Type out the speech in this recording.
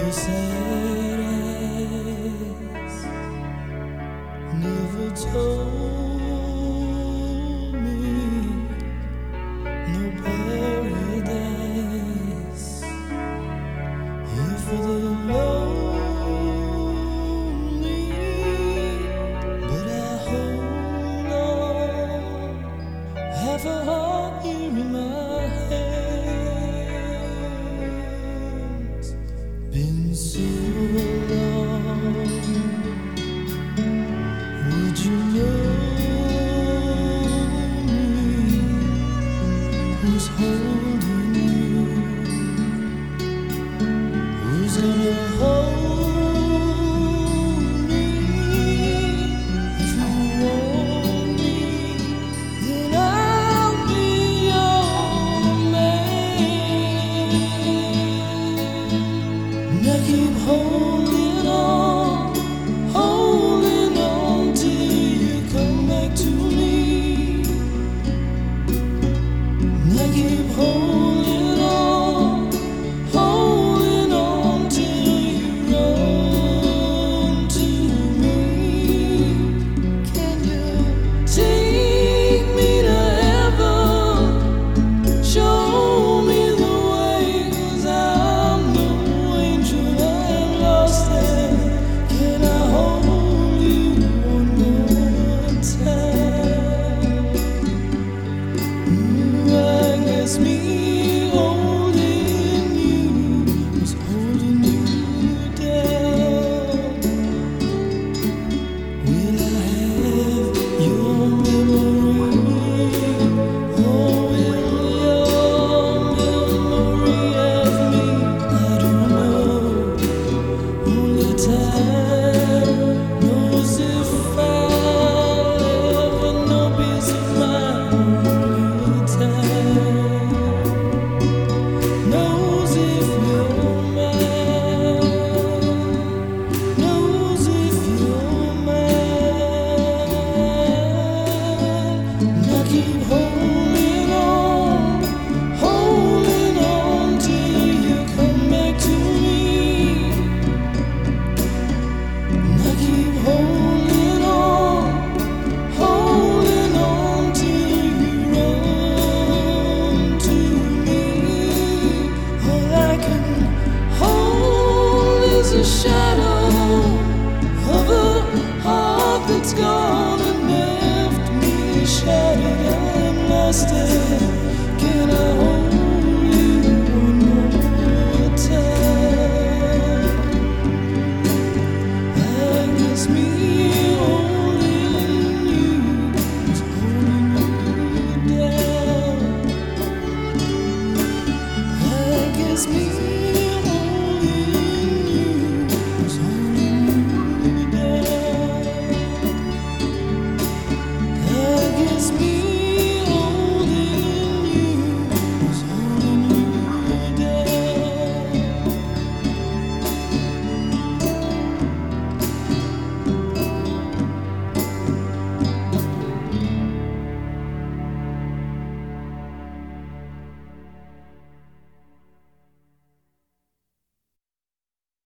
sad eyes never told me no paradise here for the lonely, but I hold on, half a heart here in my hands. Been so long, would you know me? Who's holding you? Who's gonna hold me? If you want me, then I'll be your man. And I keep holding on till you come back to me. And I keep holding on till you run to me. Can you take me to heaven? Show me the way, 'cause I'm no angel, I'm lost there. Can I hold you one more time? I guess me holding you was holding you down. Will I have your memory? Or will your memory have me? I don't know. Only time knows if I'll ever know peace of mind. Only time knows if you're mine. Knows if you're mine. And I keep holding on till you come back to me. And I keep holding on till you run to me. All I can hold is a shadow of a heart that's gone and left me shattered. I'm lost there. Can I hold you one more time? I guess me holding you is holding you down. I guess me